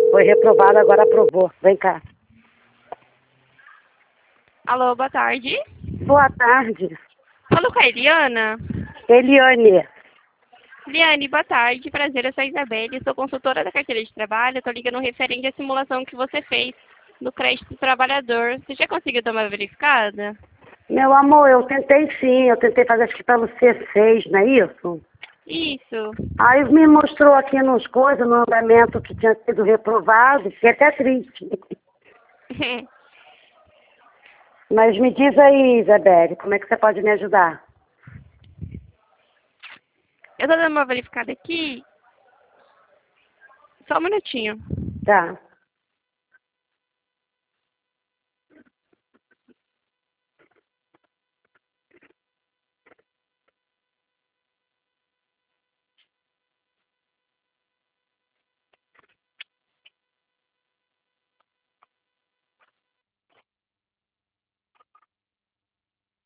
Foi reprovado, agora aprovou. Vem cá. Alô, boa tarde. Boa tarde. Falo com a Eliana. Eliane. Eliane, boa tarde. Prazer, eu sou a Isabelle, sou consultora da carteira de trabalho. Estou ligando referente à simulação que você fez do crédito do trabalhador. Você já conseguiu dar uma verificada? Meu amor, eu tentei sim. Eu tentei fazer acho que pelo C6, não é isso? Isso. Aí me mostrou aqui nos coisas, no andamento que tinha sido reprovado. Fiquei até triste. Mas me diz aí, Isabelle, como é que você pode me ajudar? Eu estou dando uma verificada aqui. Só um minutinho. Tá.